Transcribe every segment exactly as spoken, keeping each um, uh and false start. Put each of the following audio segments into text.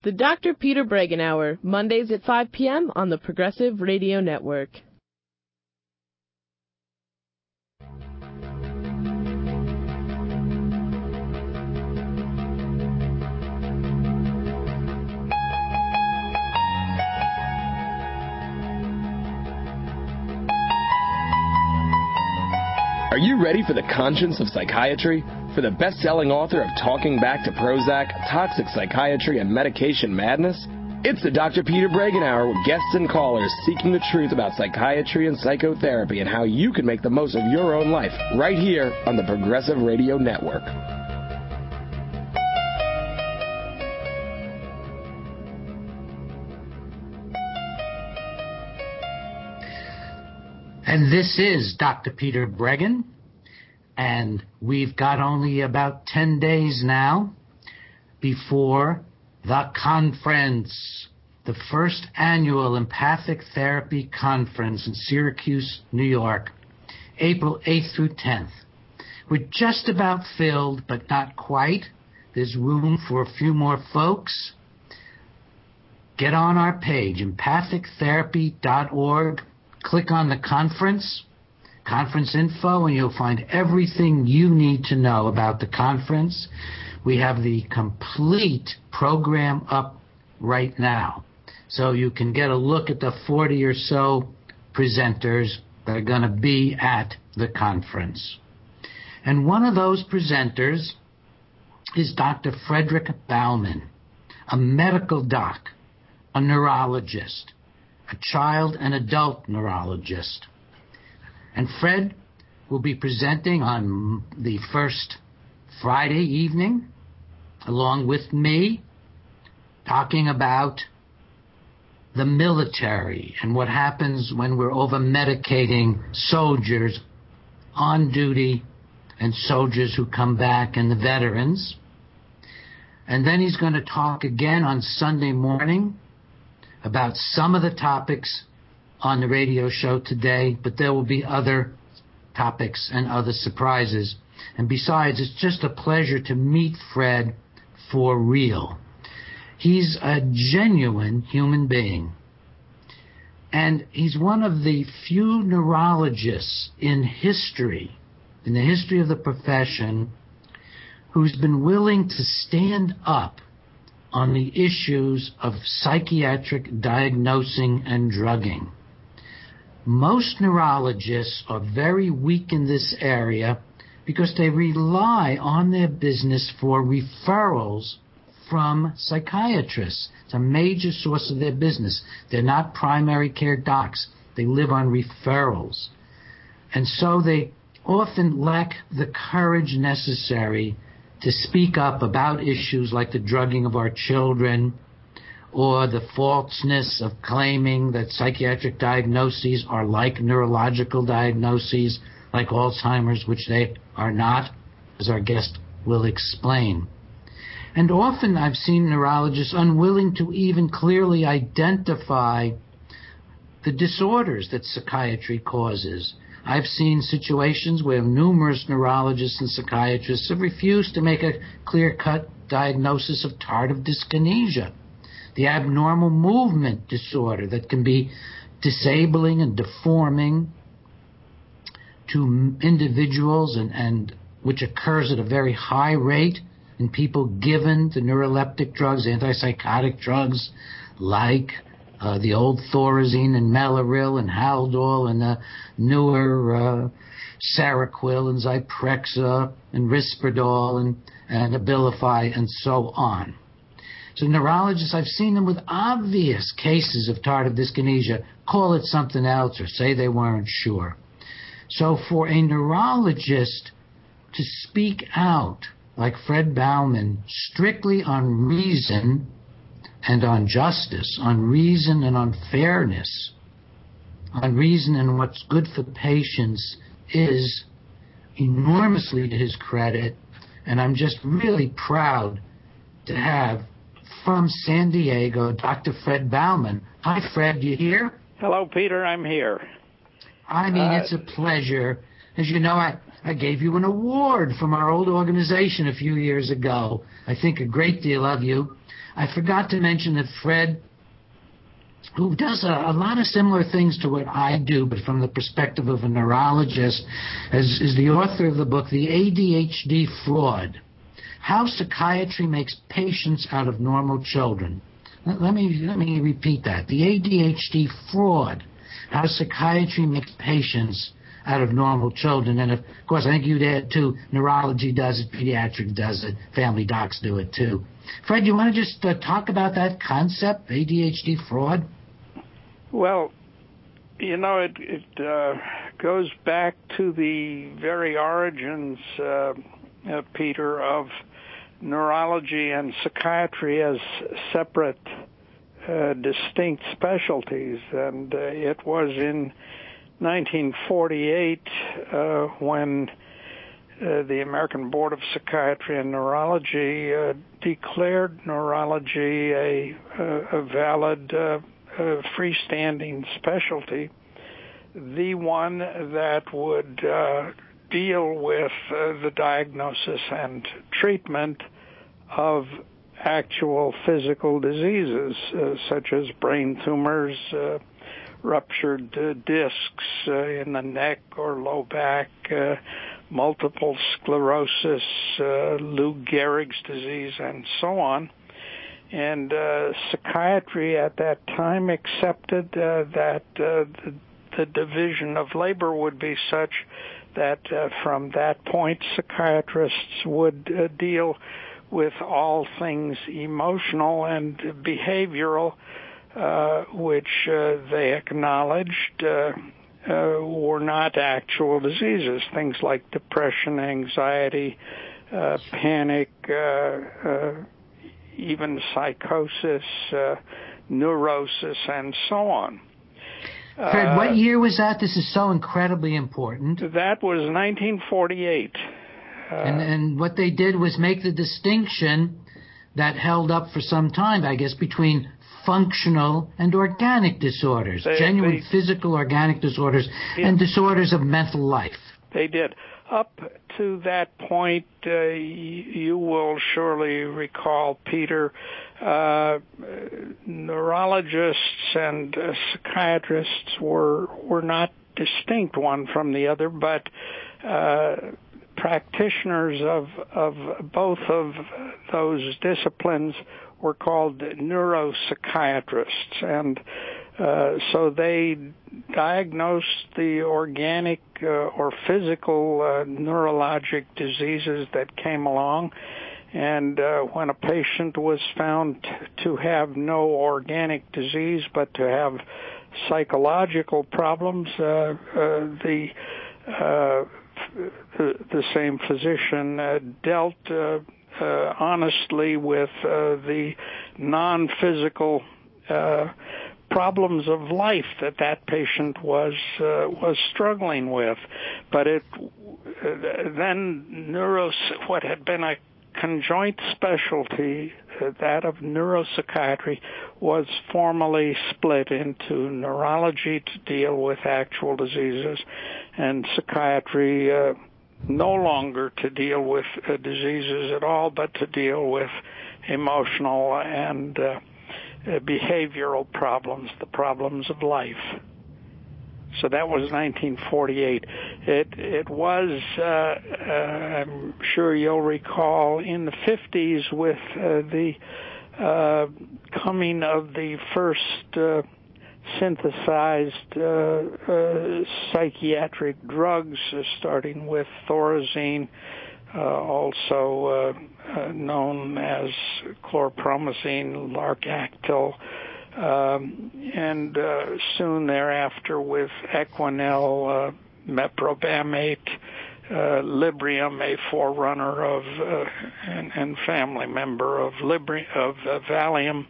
The Doctor Peter Bregan Hour, Mondays at five p.m. on the Progressive Radio Network. Are you ready for the conscience of psychiatry? For the best-selling author of Talking Back to Prozac, Toxic Psychiatry, and Medication Madness? It's the Doctor Peter Bregan Hour with guests and callers seeking the truth about psychiatry and psychotherapy and how you can make the most of your own life right here on the Progressive Radio Network. And this is Doctor Peter Bregan, and we've got only about ten days now before the conference, the first annual Empathic Therapy Conference in Syracuse, New York, April eighth through tenth. We're just about filled, but not quite. There's room for a few more folks. Get on our page, empathic therapy dot org. Click on the conference, conference info, and you'll find everything you need to know about the conference. We have the complete program up right now, so you can get a look at the forty or so presenters that are going to be at the conference. And one of those presenters is Doctor Frederick Bauman, a medical doc, a neurologist, a child and adult neurologist. And Fred will be presenting on the first Friday evening, along with me, talking about the military and what happens when we're over-medicating soldiers on duty and soldiers who come back and the veterans. And then he's going to talk again on Sunday morning about some of the topics on the radio show today, but there will be other topics and other surprises. And besides, it's just a pleasure to meet Fred for real. He's a genuine human being. And he's one of the few neurologists in history, in the history of the profession, who's been willing to stand up on the issues of psychiatric diagnosing and drugging. Most neurologists are very weak in this area because they rely on their business for referrals from psychiatrists. It's a major source of their business. They're not primary care docs. They live on referrals. And so they often lack the courage necessary to speak up about issues like the drugging of our children or the falseness of claiming that psychiatric diagnoses are like neurological diagnoses, like Alzheimer's, which they are not, as our guest will explain. And often I've seen neurologists unwilling to even clearly identify the disorders that psychiatry causes. I've seen situations where numerous neurologists and psychiatrists have refused to make a clear-cut diagnosis of tardive dyskinesia, the abnormal movement disorder that can be disabling and deforming to individuals and, and which occurs at a very high rate in people given the neuroleptic drugs, antipsychotic drugs like Uh, the old Thorazine and Mellaril and Haldol and the newer uh, Seroquel and Zyprexa and Risperdal and, and Abilify and so on. So neurologists, I've seen them with obvious cases of tardive dyskinesia call it something else or say they weren't sure. So for a neurologist to speak out like Fred Bauman strictly on reason and on justice, on reason and on fairness, on reason and what's good for patients is enormously to his credit. And I'm just really proud to have from San Diego, Doctor Fred Bauman. Hi, Fred, you here? Hello, Peter, I'm here. I mean, uh, it's a pleasure. As you know, I, I gave you an award from our old organization a few years ago. I think a great deal of you. I forgot to mention that Fred, who does a, a lot of similar things to what I do, but from the perspective of a neurologist, is, is the author of the book, The A D H D Fraud, How Psychiatry Makes Patients Out of Normal Children. Let, let me let me repeat that. The A D H D Fraud, How Psychiatry Makes Patients Out of Normal Children. And, of course, I think you'd add, too, neurology does it, pediatrics does it, family docs do it, too. Fred, you want to just uh, talk about that concept, A D H D fraud? Well, you know, it, it uh, goes back to the very origins, uh, uh, Peter, of neurology and psychiatry as separate, uh, distinct specialties. And uh, it was in nineteen forty-eight uh, when uh, the American Board of Psychiatry and Neurology uh, declared neurology a, a, a valid uh, uh, freestanding specialty, the one that would uh, deal with uh, the diagnosis and treatment of actual physical diseases uh, such as brain tumors, uh, ruptured uh, discs uh, in the neck or low back, uh, multiple sclerosis, uh, Lou Gehrig's disease, and so on. And uh, psychiatry at that time accepted uh, that uh, the, the division of labor would be such that uh, from that point psychiatrists would uh, deal with all things emotional and behavioral, Uh, which uh, they acknowledged uh, uh, were not actual diseases, things like depression, anxiety, uh, panic, uh, uh, even psychosis, uh, neurosis, and so on. Fred, uh, what year was that? This is so incredibly important. That was nineteen forty-eight. Uh, and, and what they did was make the distinction that held up for some time, I guess, between functional and organic disorders, they, genuine they, physical organic disorders, yeah, and disorders of mental life. They did. Up to that point, uh, y- you will surely recall, Peter, uh, neurologists and uh, psychiatrists were were not distinct one from the other, but uh, practitioners of of both of those disciplines were called neuropsychiatrists, and uh, so they diagnosed the organic uh, or physical uh, neurologic diseases that came along, and uh, when a patient was found t- to have no organic disease but to have psychological problems, uh, uh, the, uh, the the same physician uh, dealt uh, Uh, honestly with uh, the non-physical uh, problems of life that that patient was uh, was struggling with. But it uh, then neuros what had been a conjoint specialty, uh, that of neuropsychiatry, was formally split into neurology to deal with actual diseases and psychiatry uh, no longer to deal with uh, diseases at all, but to deal with emotional and uh, uh, behavioral problems, the problems of life. So that was nineteen forty-eight. It it was, uh, uh, I'm sure you'll recall, in the fifties with uh, the uh, coming of the first uh, synthesized uh, uh, psychiatric drugs, uh, starting with Thorazine, uh, also uh, uh, known as chlorpromazine, Largactil, um, and uh, soon thereafter with Equinel, uh, Meprobamate, uh, Librium, a forerunner of uh, and, and family member of Libri- of uh, Valium,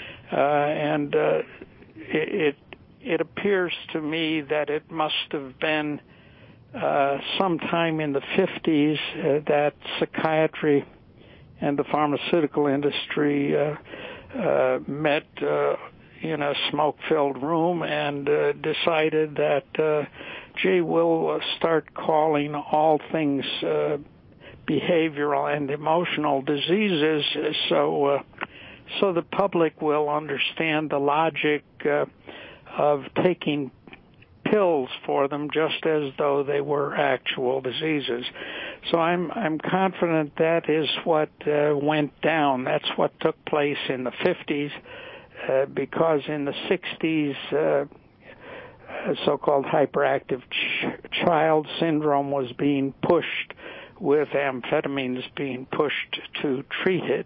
uh, and uh, It, it appears to me that it must have been uh, sometime in the fifties uh, that psychiatry and the pharmaceutical industry uh, uh, met uh, in a smoke-filled room and uh, decided that uh, gee, we'll uh, start calling all things uh, behavioral and emotional diseases, so uh, so the public will understand the logic uh, of taking pills for them just as though they were actual diseases. So I'm I'm confident that is what uh, went down. That's what took place in the fifties, uh, because in the sixties, uh, so-called hyperactive ch- child syndrome was being pushed, with amphetamines being pushed to treat it.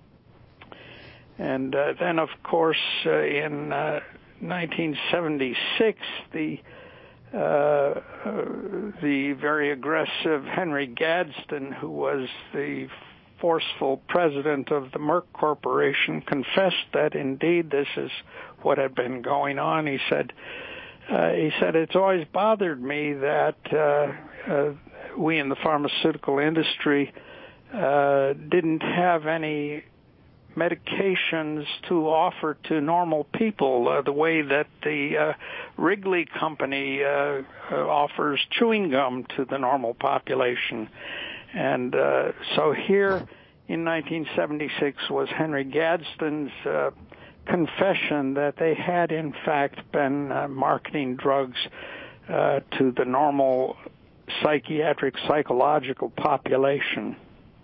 And uh, then, of course, uh, in uh, nineteen seventy-six, the uh, uh, the very aggressive Henry Gadsden, who was the forceful president of the Merck Corporation, confessed that indeed this is what had been going on. He said, uh, he said, it's always bothered me that uh, uh, we in the pharmaceutical industry uh, didn't have any medications to offer to normal people, uh, the way that the uh, Wrigley Company uh, uh, offers chewing gum to the normal population. And uh, so here in nineteen seventy-six was Henry Gadsden's uh, confession that they had in fact been uh, marketing drugs uh, to the normal psychiatric, psychological population.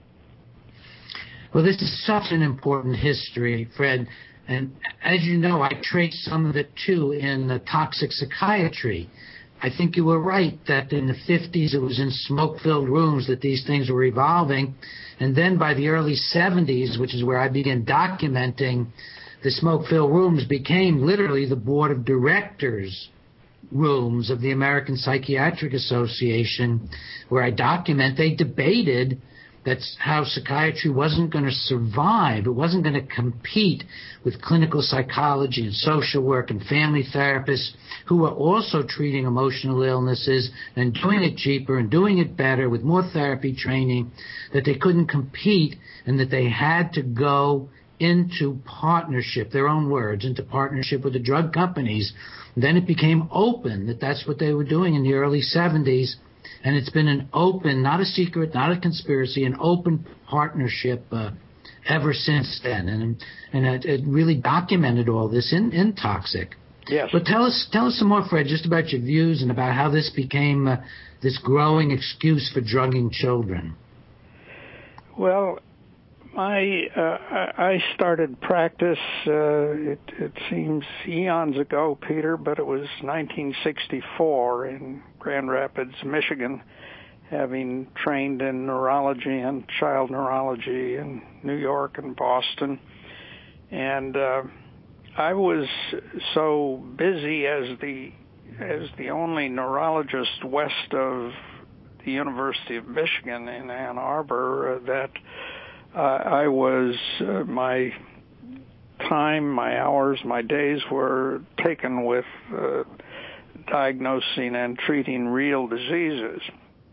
Well, this is such an important history, Fred. And as you know, I traced some of it, too, in the toxic psychiatry. I think you were right that in the fifties it was in smoke-filled rooms that these things were evolving. And then by the early seventies, which is where I began documenting, the smoke-filled rooms became literally the board of directors rooms of the American Psychiatric Association, where I document they debated that's how psychiatry wasn't going to survive. It wasn't going to compete with clinical psychology and social work and family therapists who were also treating emotional illnesses and doing it cheaper and doing it better with more therapy training, that they couldn't compete and that they had to go into partnership, their own words, into partnership with the drug companies. And then it became open that that's what they were doing in the early seventies. And it's been an open, not a secret, not a conspiracy, an open partnership uh, ever since then. And and it, it really documented all this in, in Toxic. Yes. But tell us, tell us some more, Fred, just about your views and about how this became uh, this growing excuse for drugging children. Well, my uh, I started practice, uh, it, it seems eons ago, Peter, but it was nineteen sixty-four in Grand Rapids, Michigan, having trained in neurology and child neurology in New York and Boston. And uh, I was so busy as the as the only neurologist west of the University of Michigan in Ann Arbor uh, that Uh, I was, uh, my time, my hours, my days were taken with uh, diagnosing and treating real diseases.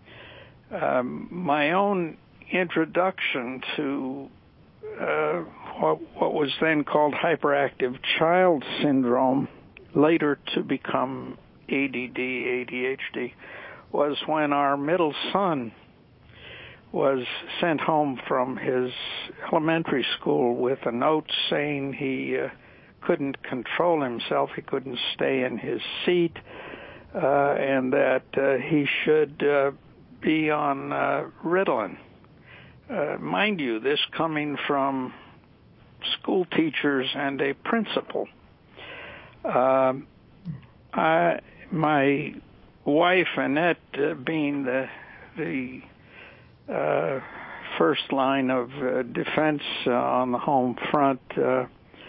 Um, my own introduction to uh, what, what was then called hyperactive child syndrome, later to become A D D, A D H D, was when our middle son was sent home from his elementary school with a note saying he uh, couldn't control himself, he couldn't stay in his seat, uh, and that uh, he should uh, be on uh, Ritalin. Uh, mind you, this coming from school teachers and a principal. Uh, I, my wife, Annette, uh, being the the Uh, first line of uh, defense uh, on the home front, uh,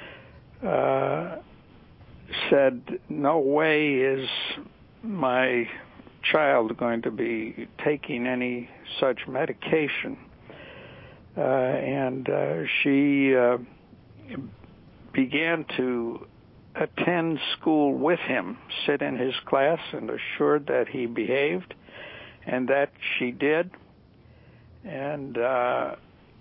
uh, said, no way is my child going to be taking any such medication. Uh, and uh, she uh, began to attend school with him, sit in his class, and assured that he behaved, and that she did. And uh,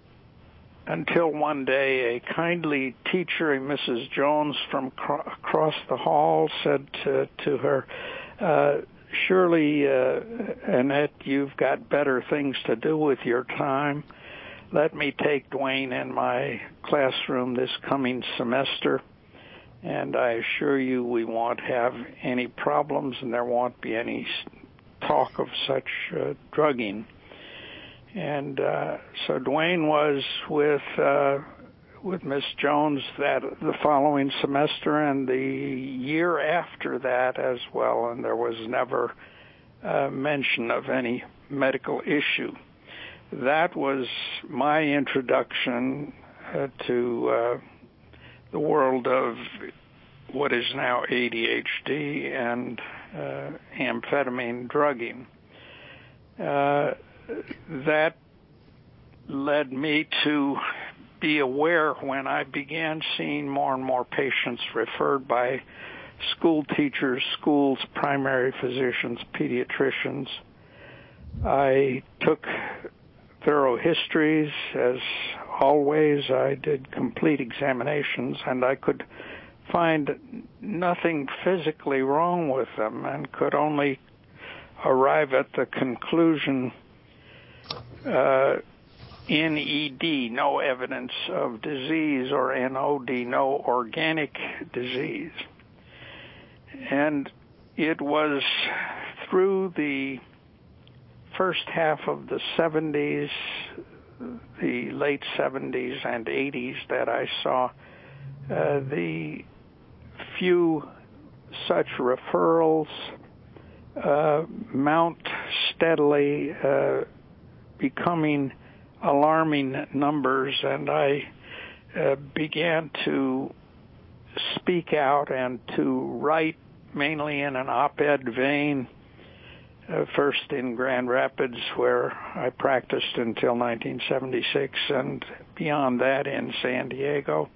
until one day, a kindly teacher, a Missus Jones from cr- across the hall, said to, to her, uh, surely, uh, Annette, you've got better things to do with your time. Let me take Dwayne in my classroom this coming semester, and I assure you we won't have any problems and there won't be any talk of such uh, drugging. And uh, so Dwayne was with uh, with Miss Jones that the following semester and the year after that as well, and there was never uh, mention of any medical issue. That was my introduction uh, to uh, the world of what is now A D H D and uh, amphetamine drugging. Uh, that led me to be aware when I began seeing more and more patients referred by school teachers, schools, primary physicians, pediatricians. I took thorough histories. As always, I did complete examinations, and I could find nothing physically wrong with them and could only arrive at the conclusion uh, N E D, no evidence of disease, or N O D, no organic disease. And it was through the first half of the seventies, the late seventies and eighties, that I saw uh, the few such referrals uh, mount steadily, uh, becoming alarming numbers, and I uh, began to speak out and to write mainly in an op-ed vein, uh, first in Grand Rapids, where I practiced until nineteen seventy-six, and beyond that in San Diego.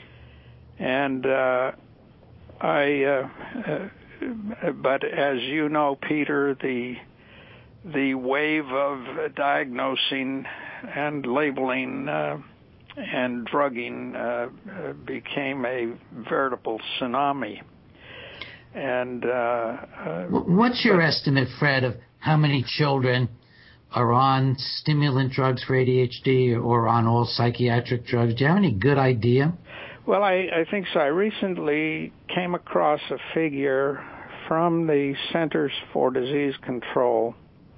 And uh, I, uh, uh, but as you know, Peter, the the wave of diagnosing and labeling uh, and drugging uh, became a veritable tsunami. And uh, uh, what's your but, estimate, Fred, of how many children are on stimulant drugs for A D H D or on all psychiatric drugs? Do you have any good idea? Well, I, I think so. I recently came across a figure from the Centers for Disease Control,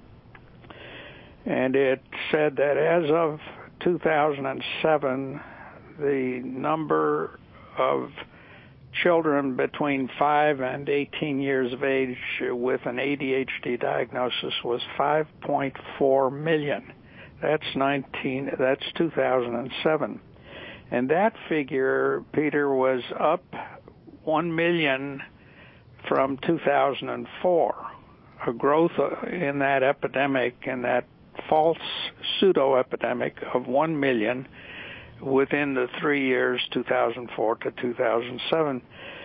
and it said that as of two thousand seven, the number of children between five and eighteen years of age with an A D H D diagnosis was five point four million. That's nineteen. That's two thousand seven, and that figure, Peter, was up one million from two thousand four. A growth in that epidemic, in that false pseudo-epidemic of one million within the three years, two thousand four to two thousand seven.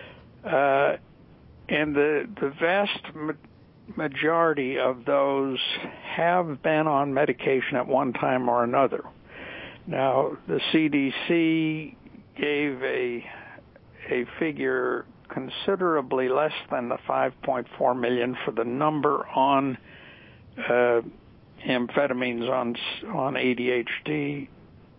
Uh, and the, the vast ma- majority of those have been on medication at one time or another. Now, the C D C gave a, a figure considerably less than the five point four million for the number on uh, amphetamines on on A D H D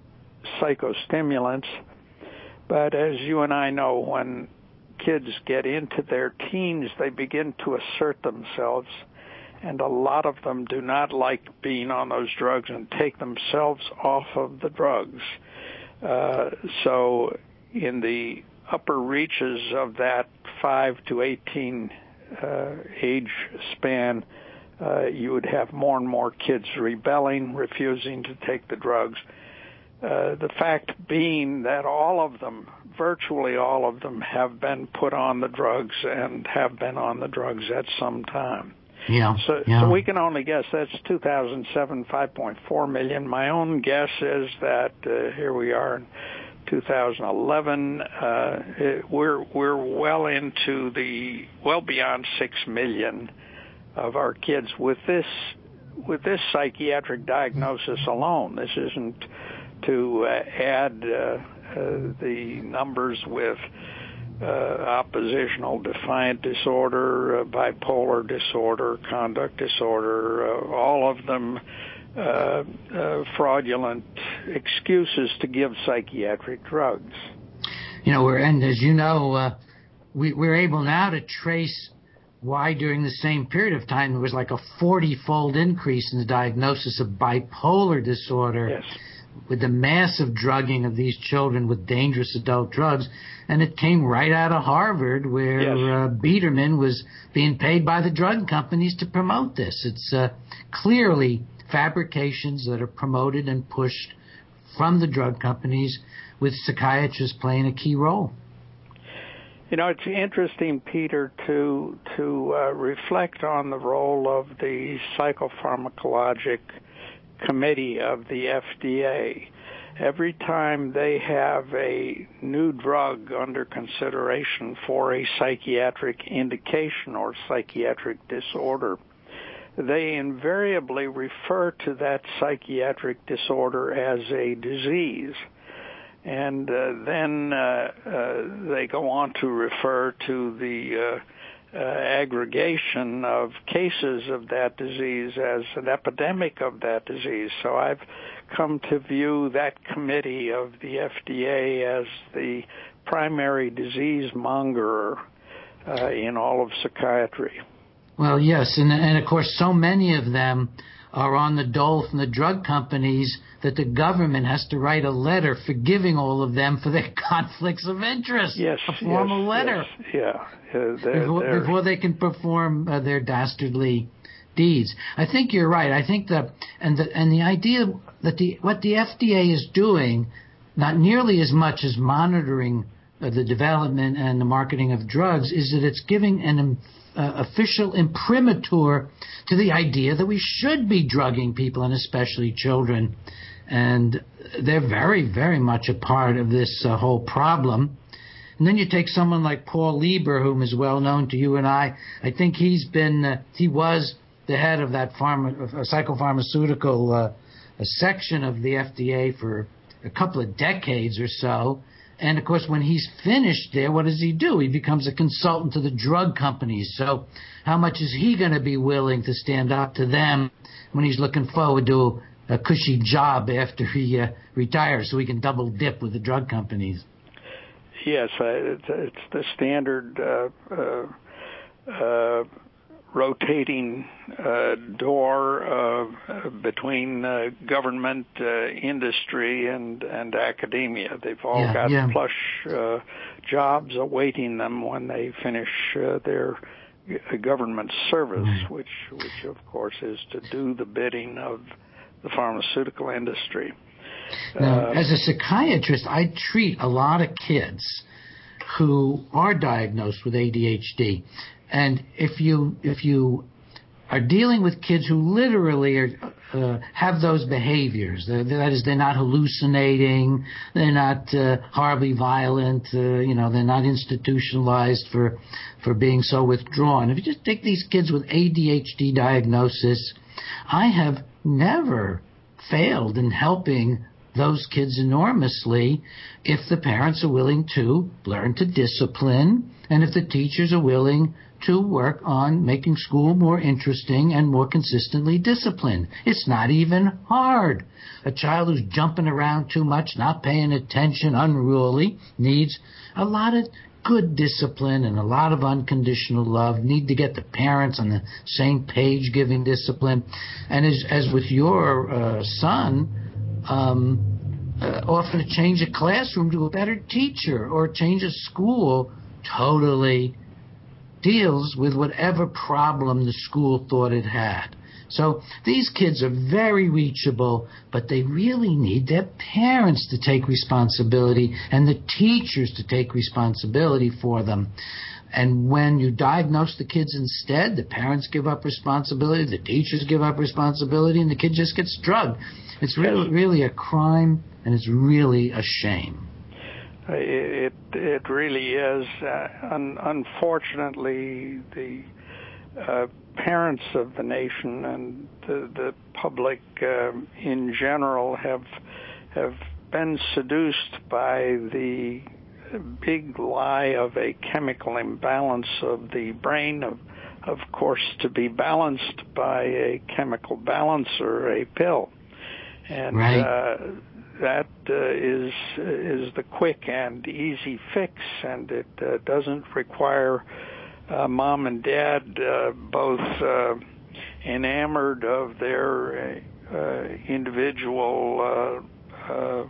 psychostimulants. But as you and I know, when kids get into their teens, they begin to assert themselves, and a lot of them do not like being on those drugs and take themselves off of the drugs. Uh, so in the upper reaches of that five to eighteen uh, age span, Uh, you would have more and more kids rebelling, refusing to take the drugs. Uh, the fact being that all of them, virtually all of them, have been put on the drugs and have been on the drugs at some time. Yeah. So, yeah. so we can only guess. That's two thousand seven, five point four million. My own guess is that uh, here we are in two thousand eleven. Uh, it, we're we're well into the well beyond six million of our kids with this with this psychiatric diagnosis alone. This isn't to uh, add uh, uh, the numbers with uh, oppositional defiant disorder, uh, bipolar disorder, conduct disorder, uh, all of them uh, uh, fraudulent excuses to give psychiatric drugs. You know, we're, and as you know, uh, we, we're able now to trace why during the same period of time there was like a forty-fold increase in the diagnosis of bipolar disorder. Yes. With the massive drugging of these children with dangerous adult drugs. And it came right out of Harvard, where yes. uh, Biederman was being paid by the drug companies to promote this. It's uh, clearly fabrications that are promoted and pushed from the drug companies, with psychiatrists playing a key role. You know, it's interesting, Peter, to to uh, reflect on the role of the psychopharmacologic committee of the F D A. Every time they have a new drug under consideration for a psychiatric indication or psychiatric disorder, they invariably refer to that psychiatric disorder as a disease. And uh, then uh, uh, they go on to refer to the uh, uh, aggregation of cases of that disease as an epidemic of that disease. So I've come to view that committee of the F D A as the primary disease mongerer uh, in all of psychiatry. Well, yes, and, and of course so many of them are on the dole from the drug companies that the government has to write a letter forgiving all of them for their conflicts of interest. Yes, a formal yes, letter. Yes, yeah. Uh, they're, before, they're... before they can perform uh, their dastardly deeds. I think you're right. I think that, and the and the idea that the what the F D A is doing, not nearly as much as monitoring uh, the development and the marketing of drugs, is that it's giving an um, uh, official imprimatur to the idea that we should be drugging people, and especially children. And they're very, very much a part of this uh, whole problem. And then you take someone like Paul Lieber, whom is well known to you and I. I think he's been, uh, he was the head of that pharma, uh, psychopharmaceutical uh, a section of the F D A for a couple of decades or so. And, of course, when he's finished there, what does he do? He becomes a consultant to the drug companies. So how much is he going to be willing to stand up to them when he's looking forward to a cushy job after he uh, retires so he can double dip with the drug companies? Yes, uh, it's, it's the standard uh, uh, uh, rotating uh, door uh, between uh, government, uh, industry, and, and academia. They've all yeah, got yeah. plush uh, jobs awaiting them when they finish uh, their government service, mm-hmm. which, which of course is to do the bidding of the pharmaceutical industry. Now, uh, as a psychiatrist, I treat a lot of kids who are diagnosed with A D H D. And if you if you are dealing with kids who literally are, uh, have those behaviors, that is, they're not hallucinating, they're not uh, horribly violent, uh, you know, they're not institutionalized for for being so withdrawn. If you just take these kids with A D H D diagnosis, I have never failed in helping those kids enormously if the parents are willing to learn to discipline and if the teachers are willing to work on making school more interesting and more consistently disciplined. It's not even hard. A child who's jumping around too much, not paying attention, unruly, needs a lot of good discipline and a lot of unconditional love, need to get the parents on the same page giving discipline. And as, as with your uh, son, um, uh, often to change a classroom to a better teacher or change a school totally deals with whatever problem the school thought it had. So these kids are very reachable, but they really need their parents to take responsibility and the teachers to take responsibility for them. And when you diagnose the kids instead, the parents give up responsibility, the teachers give up responsibility, and the kid just gets drugged. It's really, really a crime, and it's really a shame. It it really is. Uh, un- unfortunately, the uh, parents of the nation and the, the public uh, in general have have been seduced by the big lie of a chemical imbalance of the brain, of, of course, to be balanced by a chemical balancer, a pill. And right. uh, that uh, is is the quick and easy fix, and it uh, doesn't require uh, mom and dad uh, both uh, enamored of their uh, individual uh, uh,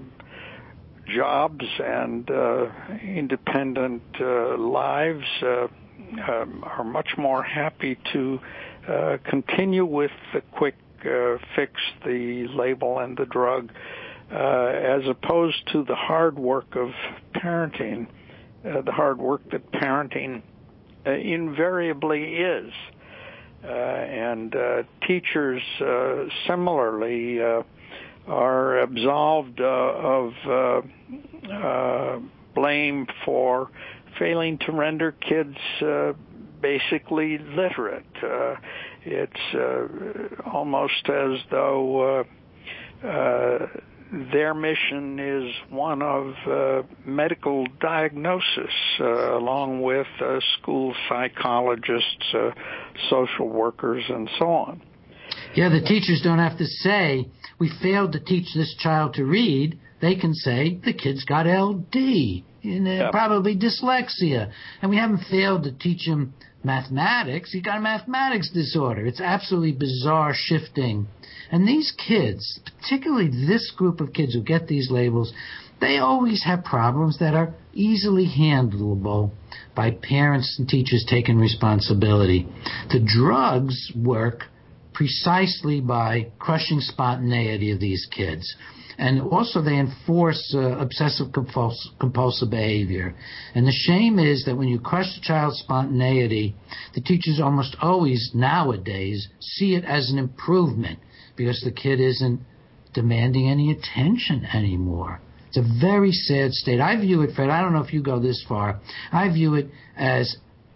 jobs and uh, independent uh, lives, uh, um, are much more happy to uh, continue with the quick uh, fix, the label and the drug, uh, as opposed to the hard work of parenting, uh, the hard work that parenting uh, invariably is. Uh, and uh, teachers uh, similarly uh, are absolved uh, of uh, uh, blame for failing to render kids uh, basically literate. Uh, it's uh, almost as though uh, uh, their mission is one of uh, medical diagnosis, uh, along with uh, school psychologists, uh, social workers, and so on. Yeah, the teachers don't have to say, we failed to teach this child to read. They can say, the kid's got L D, and uh, yep. probably dyslexia. And we haven't failed to teach him mathematics. He got a mathematics disorder. It's absolutely bizarre shifting. And these kids, particularly this group of kids who get these labels, they always have problems that are easily handleable by parents and teachers taking responsibility. The drugs work precisely by crushing spontaneity of these kids. And also they enforce uh, obsessive-compulsive behavior. And the shame is that when you crush the child's spontaneity, the teachers almost always nowadays see it as an improvement because the kid isn't demanding any attention anymore. It's a very sad state. I view it, Fred, I don't know if you go this far, I view it as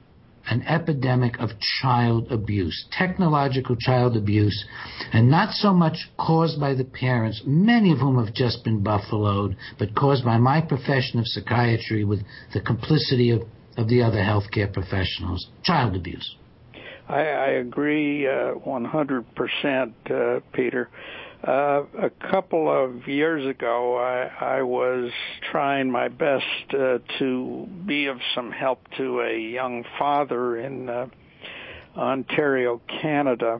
an epidemic of child abuse, technological child abuse, and not so much caused by the parents, many of whom have just been buffaloed, but caused by my profession of psychiatry with the complicity of, of the other healthcare professionals. Child abuse. I, I agree uh, one hundred percent, uh, Peter. Uh, a couple of years ago, I, I was trying my best uh, to be of some help to a young father in uh, Ontario, Canada.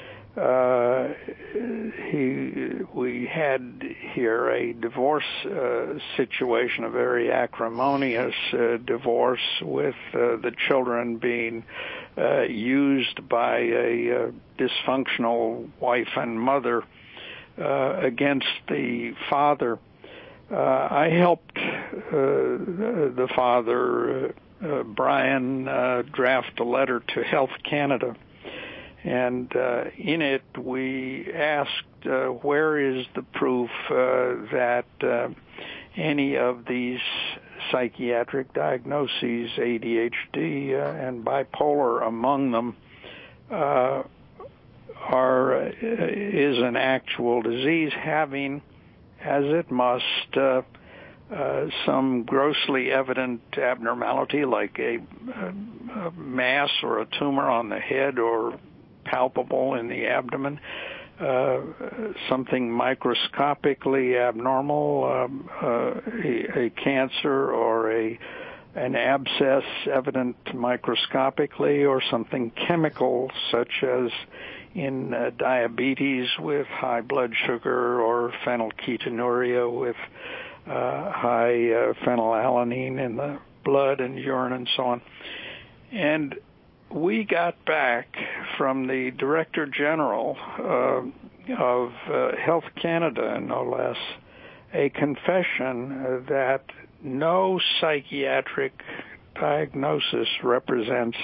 Uh, he, we had here a divorce uh, situation, a very acrimonious uh, divorce, with uh, the children being uh, used by a uh, dysfunctional wife and mother Uh, against the father. Uh, I helped uh, the father, uh, uh, Brian, uh, draft a letter to Health Canada. And uh, in it, we asked, uh, where is the proof uh, that uh, any of these psychiatric diagnoses, A D H D uh, and bipolar among them, uh, are uh, is an actual disease having, as it must, uh, uh, some grossly evident abnormality like a, a mass or a tumor on the head or palpable in the abdomen, uh, something microscopically abnormal, um, uh, a, a cancer or a an abscess evident microscopically, or something chemical such as in uh, diabetes with high blood sugar, or phenylketonuria with uh, high uh, phenylalanine in the blood and urine and so on. And we got back from the Director General uh, of uh, Health Canada, no less, a confession uh, that no psychiatric diagnosis represents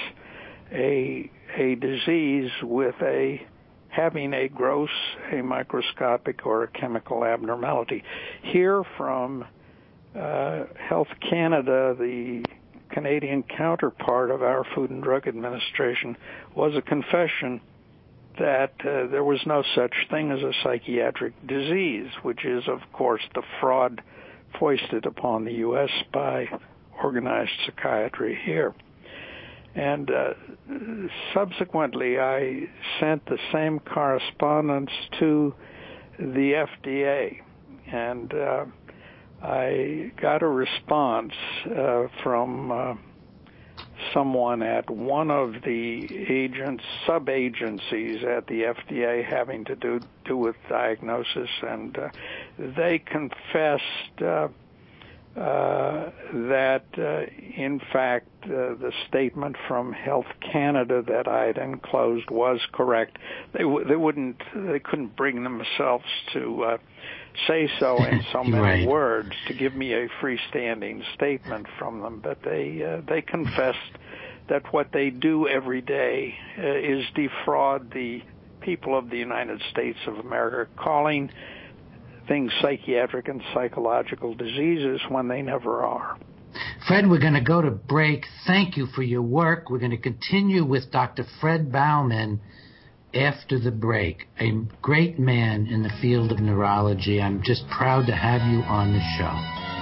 a a disease with a having a gross, a microscopic, or a chemical abnormality. Here from uh, Health Canada, the Canadian counterpart of our Food and Drug Administration, was a confession that uh, there was no such thing as a psychiatric disease, which is, of course, the fraud foisted upon the U S by organized psychiatry here. And uh, subsequently, I sent the same correspondence to the F D A, and uh, I got a response uh, from uh, someone at one of the agents, sub-agencies at the F D A having to do, do with diagnosis, and uh, they confessed uh, uh, that, uh, in fact, uh, the statement from Health Canada that I had enclosed was correct. They, w- they wouldn't, they couldn't bring themselves to uh, say so in so many right. words to give me a freestanding statement from them, but they uh, they confessed that what they do every day uh, is defraud the people of the United States of America, calling things psychiatric and psychological diseases when they never are. Fred, we're going to go to break. Thank you for your work. We're going to continue with Doctor Fred Baumann after the break, a great man in the field of neurology. I'm just proud to have you on the show.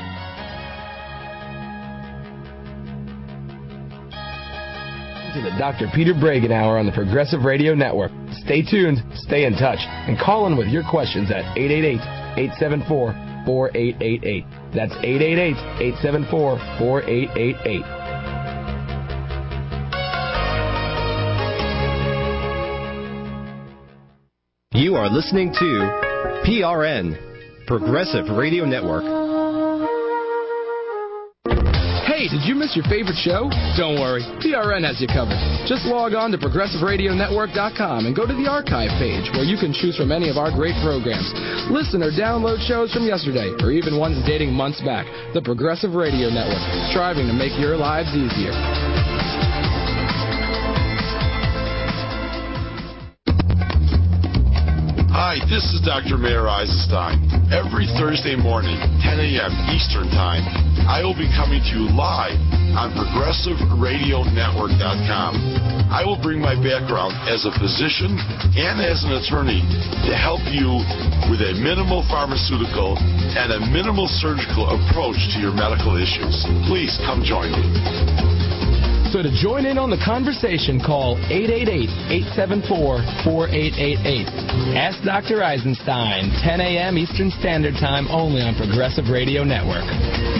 To the Doctor Peter Bregan Hour on the Progressive Radio Network. Stay tuned, stay in touch, and call in with your questions at eight eight eight, eight seven four, four eight eight eight. That's eight eight eight, eight seven four, four eight eight eight. You are listening to P R N, Progressive Radio Network. Hey, did you miss your favorite show? Don't worry, P R N has you covered. Just log on to progressive radio network dot com and go to the archive page where you can choose from any of our great programs. Listen or download shows from yesterday or even ones dating months back. The Progressive Radio Network, striving to make your lives easier. Hi, this is Doctor Mayer Eisenstein. Every Thursday morning, ten a.m. Eastern Time, I will be coming to you live on progressive radio network dot com. I will bring my background as a physician and as an attorney to help you with a minimal pharmaceutical and a minimal surgical approach to your medical issues. Please come join me. So to join in on the conversation, call eight eight eight, eight seven four, four eight eight eight. Ask Doctor Eisenstein, ten a.m. Eastern Standard Time, only on Progressive Radio Network.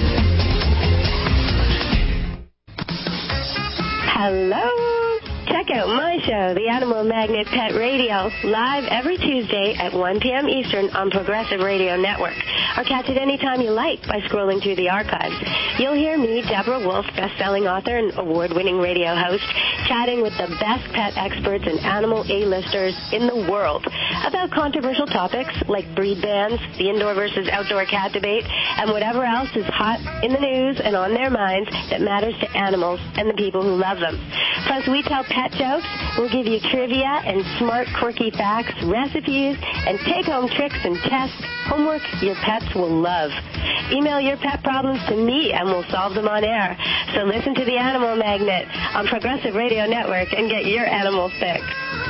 Hello. Check out my show, The Animal Magnet Pet Radio, live every Tuesday at one p.m. Eastern on Progressive Radio Network. Or catch it anytime you like by scrolling through the archives. You'll hear me, Deborah Wolf, best-selling author and award-winning radio host, chatting with the best pet experts and animal A-listers in the world about controversial topics like breed bans, the indoor versus outdoor cat debate, and whatever else is hot in the news and on their minds that matters to animals and the people who love them. Plus, we tell pet jokes, we'll give you trivia and smart, quirky facts, recipes, and take-home tricks and tests, homework your pets will love. Email your pet problems to me and we'll solve them on air. So listen to the Animal Magnet on Progressive Radio Network and get your animal fix.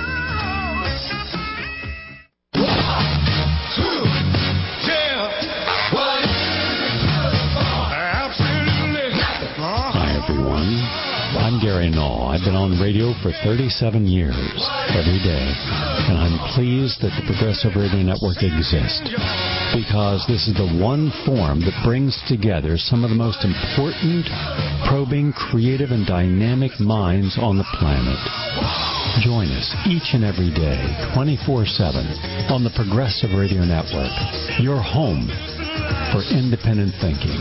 Hi, everyone. I'm Gary Null. I've been on radio for thirty-seven years, every day, and I'm pleased that the Progressive Radio Network exists, because this is the one form that brings together some of the most important, probing, creative, and dynamic minds on the planet. Join us each and every day, twenty-four seven, on the Progressive Radio Network, your home for independent thinking.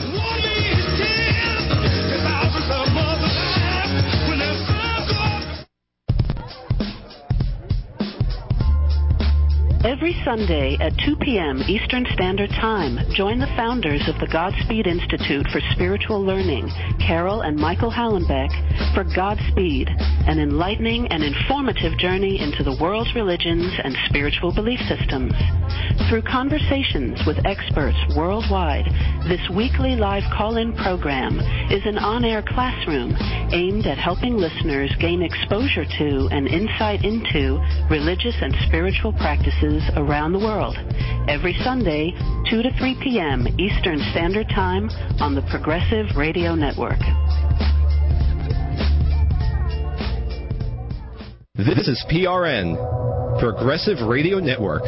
Every Sunday at two p.m. Eastern Standard Time, join the founders of the Godspeed Institute for Spiritual Learning, Carol and Michael Hallenbeck, for Godspeed, an enlightening and informative journey into the world's religions and spiritual belief systems. Through conversations with experts worldwide, this weekly live call-in program is an on-air classroom aimed at helping listeners gain exposure to and insight into religious and spiritual practices around the world. Every Sunday, two to three p.m. Eastern Standard Time on the Progressive Radio Network. This is P R N, Progressive Radio Network.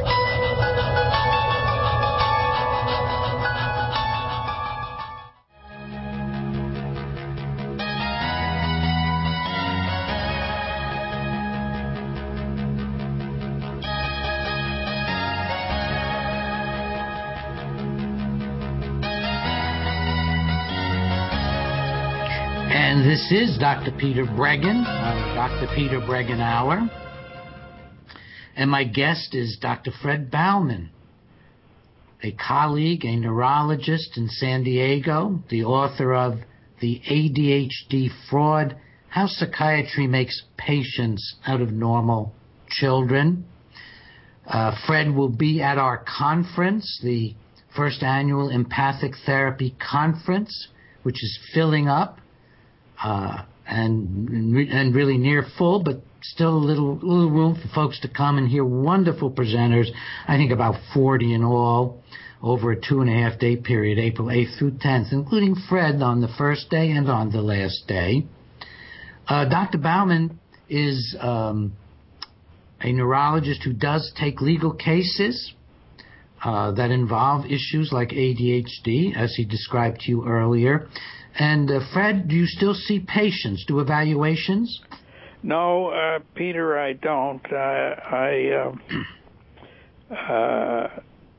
And this is Doctor Peter Breggin on Doctor Peter Breggin Hour. And my guest is Doctor Fred Baumann, a colleague, a neurologist in San Diego, the author of The A D H D Fraud, How Psychiatry Makes Patients Out of Normal Children. Uh, Fred will be at our conference, the first annual Empathic Therapy Conference, which is filling up. Uh, and and really near full, but still a little little room for folks to come and hear wonderful presenters. I think about forty in all over a two and a half day period, April eighth through tenth, including Fred on the first day and on the last day. Uh, Doctor Baumann is um, a neurologist who does take legal cases uh, that involve issues like A D H D, as he described to you earlier. And, uh, Fred, do you still see patients, do evaluations? No, uh, Peter, I don't. Uh, I uh, uh,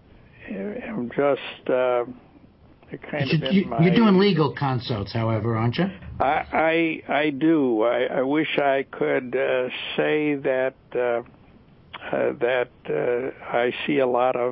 am just uh, kind you, of in you, my... You're doing legal consults, however, aren't you? I I, I do. I, I wish I could uh, say that uh, uh, that uh, I see a lot of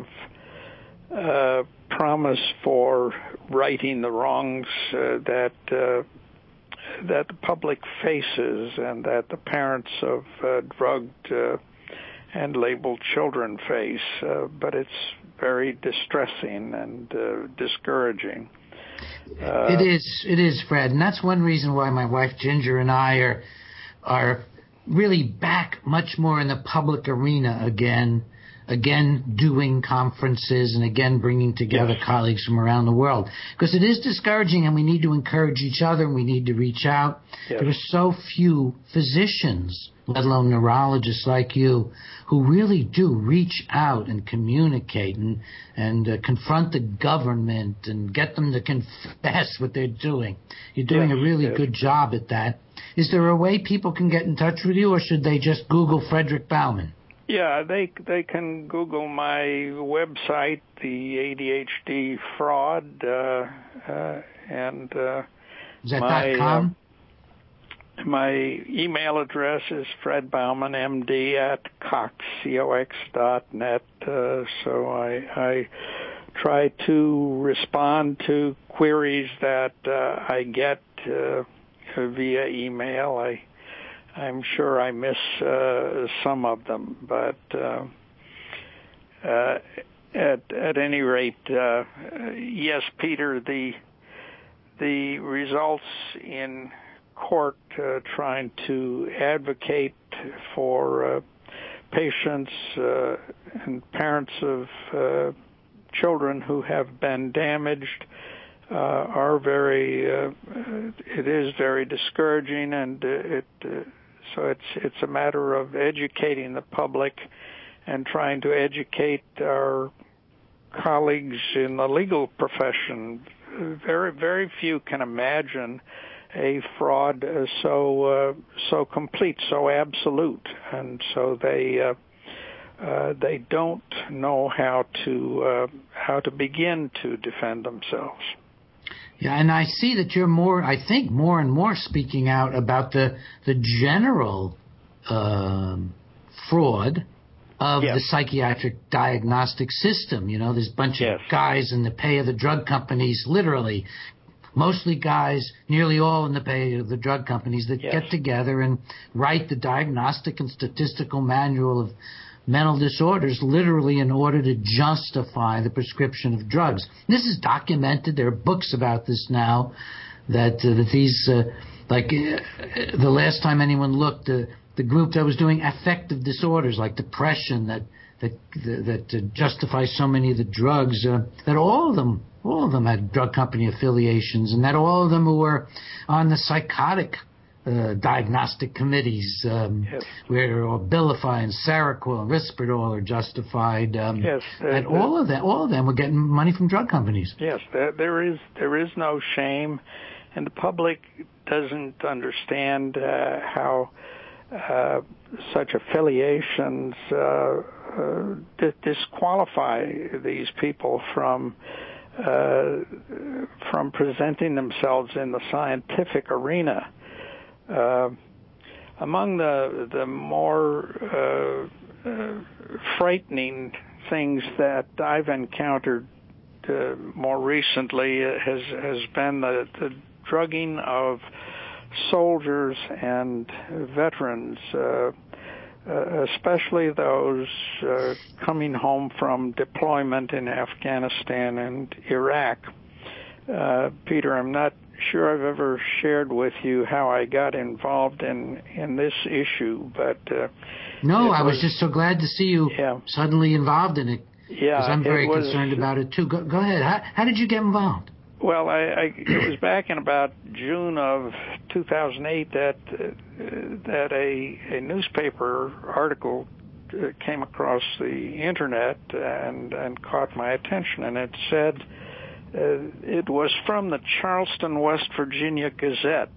uh, promise for righting the wrongs uh, that uh, that the public faces and that the parents of uh, drugged uh, and labeled children face, uh, but it's very distressing and uh, discouraging. Uh, it is, it is, Fred, and that's one reason why my wife Ginger and I are are really back much more in the public arena again. Again, doing conferences and again bringing together yes. colleagues from around the world. Because it is discouraging and we need to encourage each other and we need to reach out. Yes. There are so few physicians, let alone neurologists like you, who really do reach out and communicate and, and uh, confront the government and get them to confess what they're doing. You're doing yes. a really yes. good job at that. Is there a way people can get in touch with you, or should they just Google Frederick Baumann? Yeah, they they can Google my website, the A D H D Fraud, uh, uh, and uh, is that my .com? Uh, my email address is Fred Baumann M D at cox c o x dot net. Uh, so I I try to respond to queries that uh, I get uh, via email. I. I'm sure I miss uh, some of them, but uh, uh, at at any rate, uh, yes, Peter, the the results in court uh, trying to advocate for uh, patients uh, and parents of uh, children who have been damaged uh, are very. Uh, it is very discouraging, and uh, it. Uh, So it's it's a matter of educating the public and trying to educate our colleagues in the legal profession. Very very few can imagine a fraud so uh, so complete, so absolute, and so they uh, uh, they don't know how to uh, how to begin to defend themselves. Yeah, and I see that you're more, I think, more and more speaking out about the the general um, fraud of yes. the psychiatric diagnostic system. You know, there's a bunch yes. of guys in the pay of the drug companies literally mostly guys, nearly all in the pay of the drug companies, that yes. get together and write the diagnostic and statistical manual of mental disorders, literally in order to justify the prescription of drugs. This is documented. There are books about this now, that, uh, that these, uh, like uh, the last time anyone looked, uh, the group that was doing affective disorders like depression that that that uh, justifies so many of the drugs, uh, that all of them, all of them had drug company affiliations, and that all of them who were on the psychotic Uh, diagnostic committees, um, yes. where Abilify and Seroquel and Risperdal are justified, um, yes, uh, and all of them, all of them were getting money from drug companies. Yes, there, there is there is no shame, and the public doesn't understand uh, how uh, such affiliations uh, uh, disqualify these people from uh, from presenting themselves in the scientific arena. Uh, among the the more uh, uh, frightening things that I've encountered uh, more recently has has been the, the drugging of soldiers and veterans, uh, uh, especially those uh, coming home from deployment in Afghanistan and Iraq. Uh, Peter, I'm not sure I've ever shared with you how I got involved in, in this issue, but uh, no, I was, was just so glad to see you yeah. suddenly involved in it. Yeah, because I'm very was, concerned about it too. Go, go ahead. How, how did you get involved? Well, I, I, it was back in about June of two thousand eight that uh, that a, a newspaper article uh, came across the internet and and caught my attention, and it said. Uh, it was from the Charleston, West Virginia Gazette,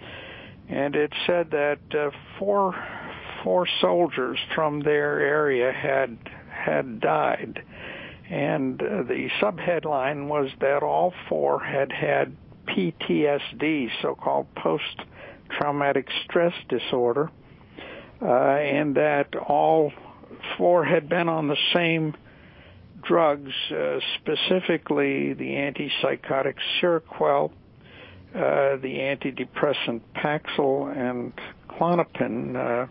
and it said that uh, four four soldiers from their area had had died, and uh, the subheadline was that all four had had P T S D, so-called post-traumatic stress disorder, uh, and that all four had been on the same drugs, uh, specifically the antipsychotic Seroquel, uh, the antidepressant Paxil, and Klonopin, uh,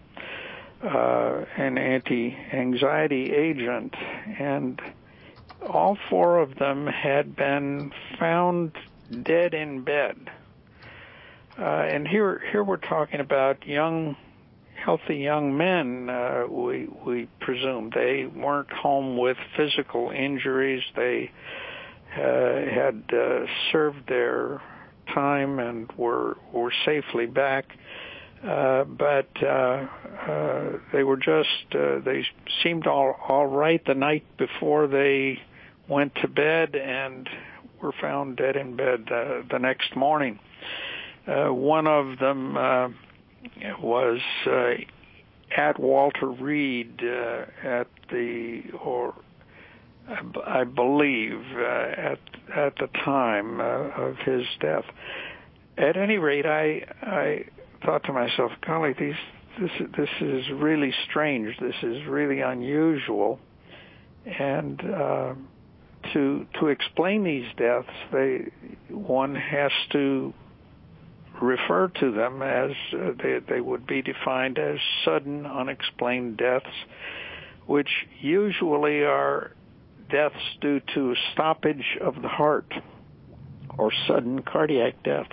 uh, an anti-anxiety agent. And all four of them had been found dead in bed. Uh, and here, here we're talking about young healthy young men, uh, we we presume. They weren't home with physical injuries. They uh, had uh, served their time and were were safely back. Uh, but uh, uh, they were just, uh, they seemed all, all right the night before they went to bed and were found dead in bed uh, the next morning. Uh, one of them uh, was uh, at Walter Reed uh, at the, or I believe uh, at at the time uh, of his death. At any rate, I I thought to myself, golly, these this this is really strange. This is really unusual, and uh, to to explain these deaths, they one has to refer to them as uh, they, they would be defined as sudden unexplained deaths, which usually are deaths due to stoppage of the heart or sudden cardiac deaths.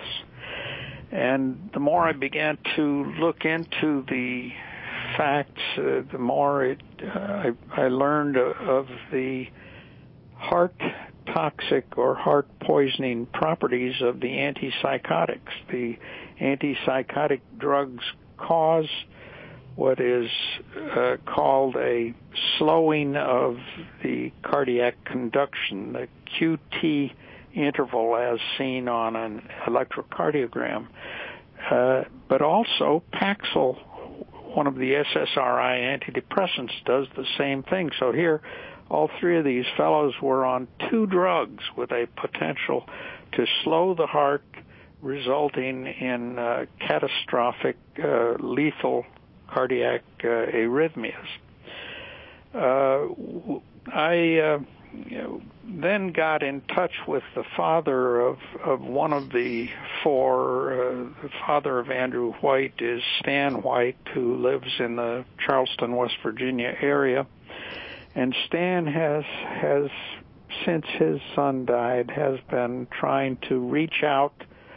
And the more I began to look into the facts, uh, the more it, uh, I, I learned of the heart toxic or heart poisoning properties of the antipsychotics. The antipsychotic drugs cause what is uh, called a slowing of the cardiac conduction, the Q T interval as seen on an electrocardiogram. Uh, but also Paxil, one of the S S R I antidepressants, does the same thing. So here, all three of these fellows were on two drugs with a potential to slow the heart, resulting in uh, catastrophic, uh, lethal cardiac uh, arrhythmias. Uh, I uh, you know, then got in touch with the father of, of one of the four. Uh, the father of Andrew White is Stan White, who lives in the Charleston, West Virginia area. And Stan has, has since his son died, has been trying to reach out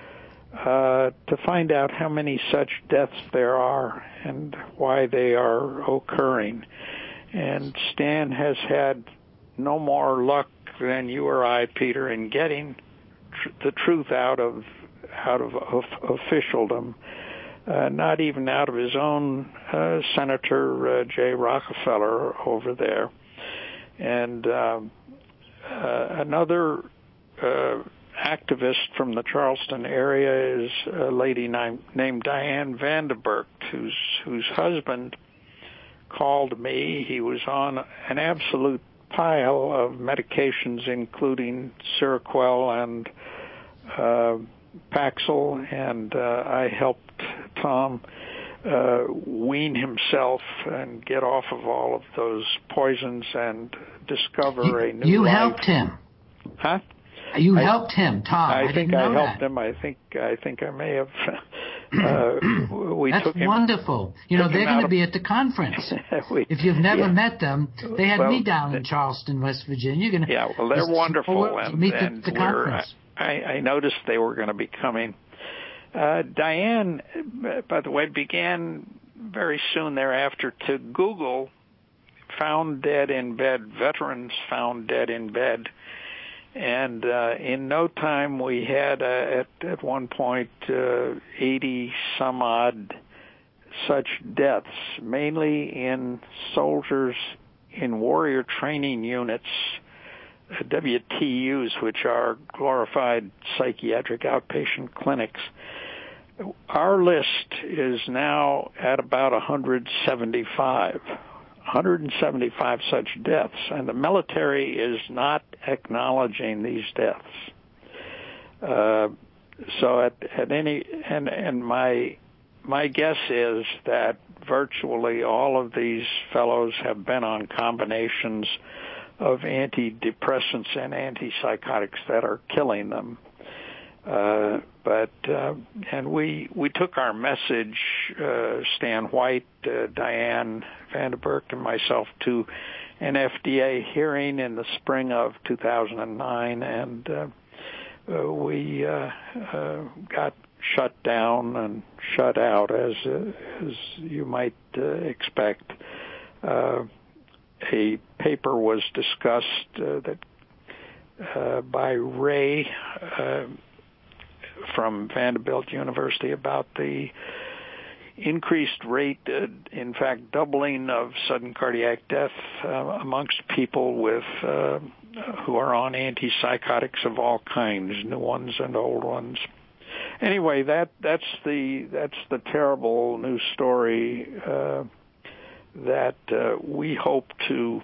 uh, to find out how many such deaths there are and why they are occurring. And Stan has had no more luck than you or I, Peter, in getting tr- the truth out of out of, of officialdom, uh, not even out of his own uh, Senator uh, Jay Rockefeller over there. And uh, uh, another uh, activist from the Charleston area is a lady named, named Diane Vanderburg, whose whose husband called me. He was on an absolute pile of medications, including Seroquel and uh, Paxil, and uh, I helped Tom uh, wean himself and get off of all of those poisons and discover you, a new you life. You helped him. Huh? You I, helped him, Tom. I, I think didn't know I helped that. him. I think I think I may have. Uh, we That's took him, wonderful. You know, they're going to be at the conference. we, if you've never yeah. met them, they had well, me down in Charleston, West Virginia. You're gonna, yeah, well, they're wonderful, and, meet and the, the we're, conference. I, I noticed they were going to be coming. Uh, Diane, by the way, began very soon thereafter to Google found dead in bed, veterans found dead in bed. And uh, in no time, we had, uh, at, at one point, uh, eighty some odd such deaths, mainly in soldiers in warrior training units, W T Us, which are glorified psychiatric outpatient clinics. Our list is now at about one hundred seventy-five. one hundred seventy-five such deaths, and the military is not acknowledging these deaths. Uh, so at, at any and and my my guess is that virtually all of these fellows have been on combinations of antidepressants and antipsychotics that are killing them. Uh, but uh, and we we took our message, uh, Stan White, uh, Diane Vanderburg, and myself, to an F D A hearing in the spring of two thousand nine, and uh, uh, we uh, uh, got shut down and shut out, as uh, as you might uh, expect. Uh, a paper was discussed uh, that uh, by Ray. Uh, from Vanderbilt University about the increased rate, uh, in fact, doubling of sudden cardiac death uh, amongst people with uh, who are on antipsychotics of all kinds, new ones and old ones. Anyway, that that's the that's the terrible news story uh, that uh, we hope to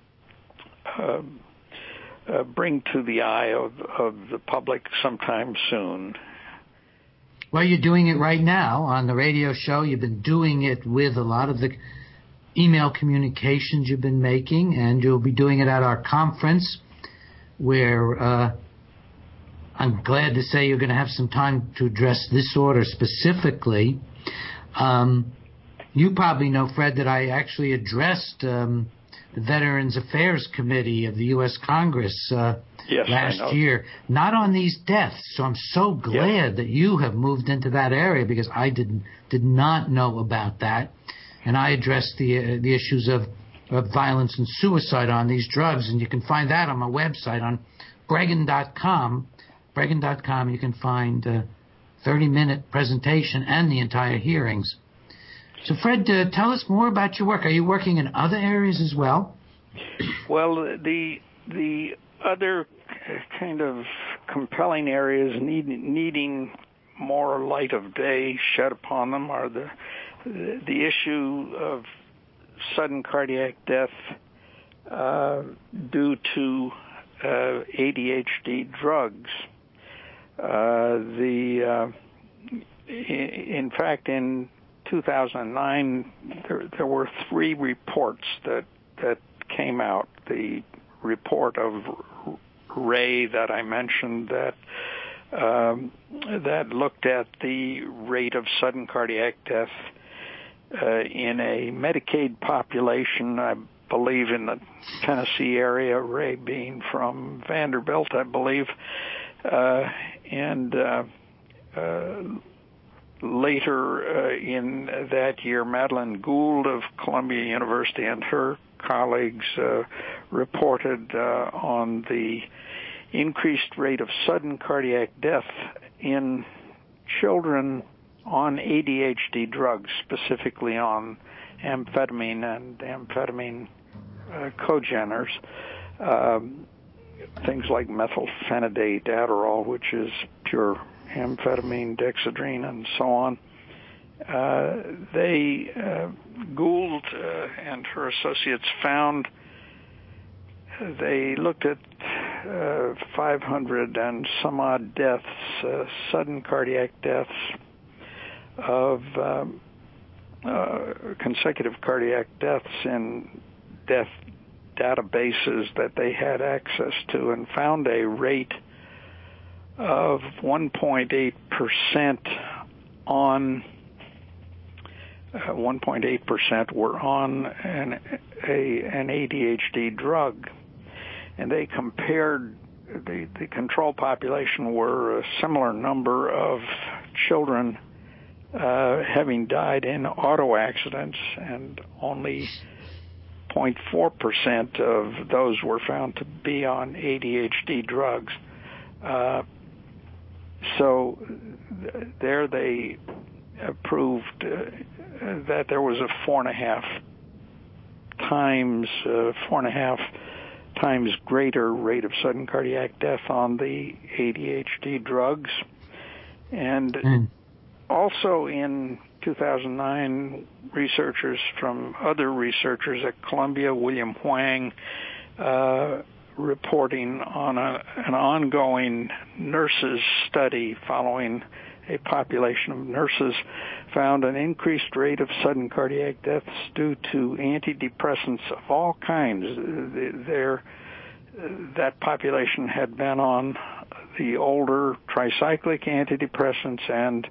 Uh, Uh, bring to the eye of, of the public sometime soon. Well, you're doing it right now on the radio show. You've been doing it with a lot of the email communications you've been making, and you'll be doing it at our conference, where uh, I'm glad to say you're going to have some time to address this order specifically. Um, you probably know, Fred, that I actually addressed um, the Veterans Affairs Committee of the U S Congress uh, yes, last year, not on these deaths. So I'm so glad yes. that you have moved into that area, because I did did not know about that, and I addressed the uh, the issues of, of violence and suicide on these drugs, and you can find that on my website on Breggin dot com. Breggin dot com. You can find a thirty minute presentation and the entire hearings. So, Fred, uh, tell us more about your work. Are you working in other areas as well? Well, the the other kind of compelling areas need, needing more light of day shed upon them are the the issue of sudden cardiac death uh, due to uh, A D H D drugs. Uh, the uh, in fact, in two thousand nine, there, there were three reports that that came out. The report of Ray that I mentioned that um, that looked at the rate of sudden cardiac death uh, in a Medicaid population, I believe in the Tennessee area, Ray being from Vanderbilt, I believe, uh, and uh, uh, later uh, in that year, Madeline Gould of Columbia University and her colleagues uh, reported uh, on the increased rate of sudden cardiac death in children on A D H D drugs, specifically on amphetamine and amphetamine uh, cogeners, um, things like methylphenidate, Adderall, which is pure amphetamine, Dexedrine, and so on. Uh, they, uh, Gould uh, and her associates found, they looked at uh, five hundred and some odd deaths, uh, sudden cardiac deaths of um, uh, consecutive cardiac deaths in death databases that they had access to, and found a rate of one point eight percent on uh, one point eight percent were on an a, an A D H D drug, and they compared the the control population were a similar number of children uh, having died in auto accidents, and only zero point four percent of those were found to be on A D H D drugs. Uh, so th- there they proved uh, that there was a four and a half times, uh, four and a half times greater rate of sudden cardiac death on the A D H D drugs. And mm. also in two thousand nine, researchers from other researchers at Columbia, William Huang, uh, reporting on a, an ongoing nurses study following a population of nurses, found an increased rate of sudden cardiac deaths due to antidepressants of all kinds. There, that population had been on the older tricyclic antidepressants, and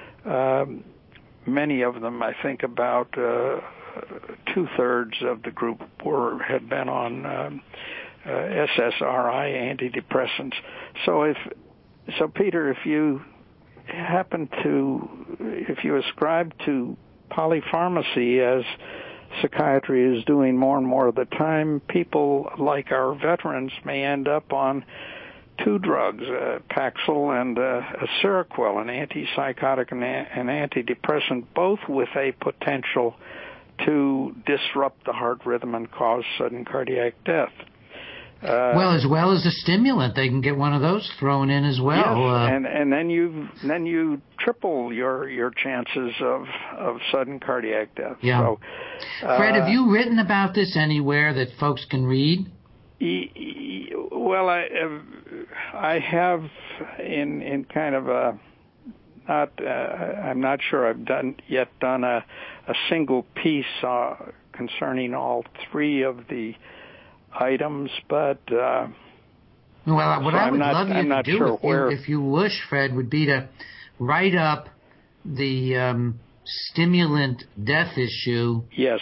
um, many of them, I think about uh, two-thirds of the group were had been on um, uh, S S R I antidepressants. So if so, Peter, if you happen to, if you ascribe to polypharmacy as psychiatry is doing more and more of the time, people like our veterans may end up on two drugs, uh, Paxil and uh, Seroquel, an antipsychotic and an antidepressant, both with a potential to disrupt the heart rhythm and cause sudden cardiac death. Uh, well, as well as a stimulant, they can get one of those thrown in as well. Yes, uh, and and then you then you triple your your chances of of sudden cardiac death. Yeah. So, uh, Fred, have you written about this anywhere that folks can read? E- e- well, I I have in in kind of a not uh, I'm not sure I've done yet done a a single piece uh, concerning all three of the items, but uh, well, what so I would not, love you I'm to do, sure if, where... you, if you wish, Fred, would be to write up the um, stimulant death issue. Yes.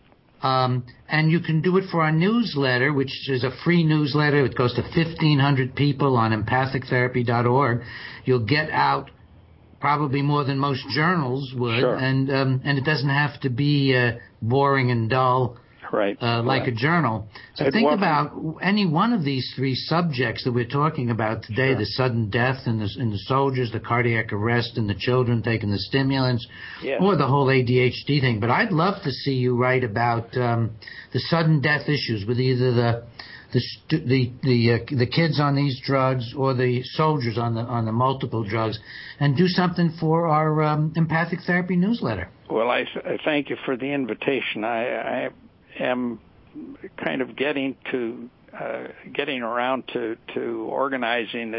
Um, and you can do it for our newsletter, which is a free newsletter. It goes to fifteen hundred people on empathic therapy dot org. You'll get out probably more than most journals would, sure. and um, and it doesn't have to be uh, boring and dull. Right. Uh, like right. a journal. So I'd think want... about any one of these three subjects that we're talking about today, sure. the sudden death in the, in the soldiers, the cardiac arrest in the children taking the stimulants, yes. or the whole A D H D thing. But I'd love to see you write about um, the sudden death issues with either the the the the, uh, the kids on these drugs or the soldiers on the on the multiple drugs, and do something for our um, empathic therapy newsletter. Well, I, I thank you for the invitation. I, I am kind of getting to uh, getting around to, to organizing this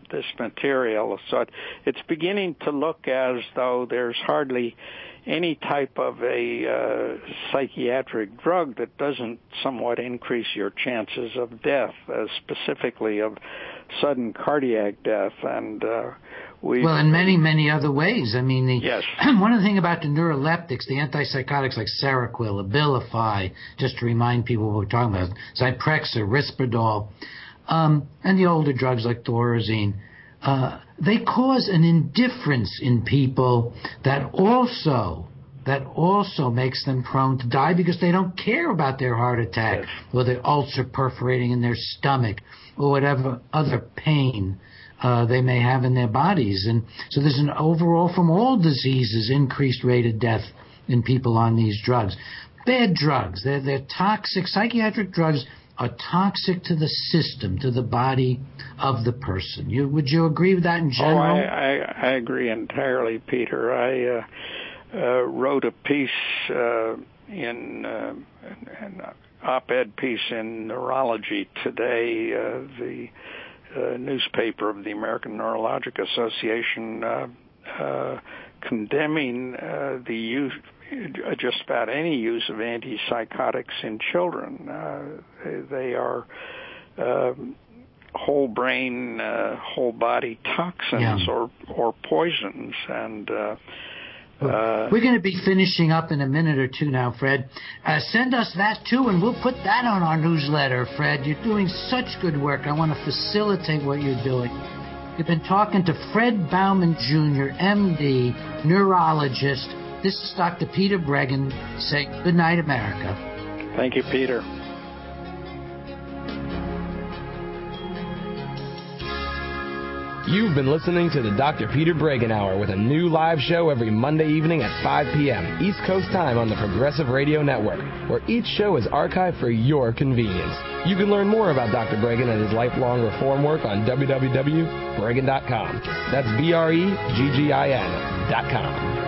this material. So it, it's beginning to look as though there's hardly any type of a uh, psychiatric drug that doesn't somewhat increase your chances of death, uh, specifically of sudden cardiac death. And uh, we well, in many, many other ways. I mean, the, yes. one of the things about the neuroleptics, the antipsychotics like Seroquel, Abilify, just to remind people what we're talking about, Zyprexa, Risperdal, um, and the older drugs like Thorazine, uh, they cause an indifference in people that also that also makes them prone to die because they don't care about their heart attack yes. or their ulcer perforating in their stomach or whatever other pain uh, they may have in their bodies. And so there's an overall, from all diseases, increased rate of death in people on these drugs. Bad drugs. They're, they're toxic. Psychiatric drugs are toxic to the system, to the body of the person. You, would you agree with that in general? Oh, I, I, I agree entirely, Peter. I uh, uh, wrote a piece uh, in uh, an op-ed piece in Neurology Today, uh, the uh, newspaper of the American Neurologic Association, uh, uh, condemning uh, the use just about any use of antipsychotics in children. Uh, they are uh, whole brain, uh, whole body toxins yeah. or or poisons. And uh, uh, we're going to be finishing up in a minute or two now, Fred. Uh, send us that too, and we'll put that on our newsletter, Fred. You're doing such good work. I want to facilitate what you're doing. You've been talking to Fred Baumann Junior, M D, neurologist. This is Doctor Peter Breggin saying good night, America. Thank you, Peter. You've been listening to the Doctor Peter Breggin Hour with a new live show every Monday evening at five p.m. East Coast time on the Progressive Radio Network, where each show is archived for your convenience. You can learn more about Doctor Breggin and his lifelong reform work on w w w dot breggin dot com. That's B R E G G I N dot com.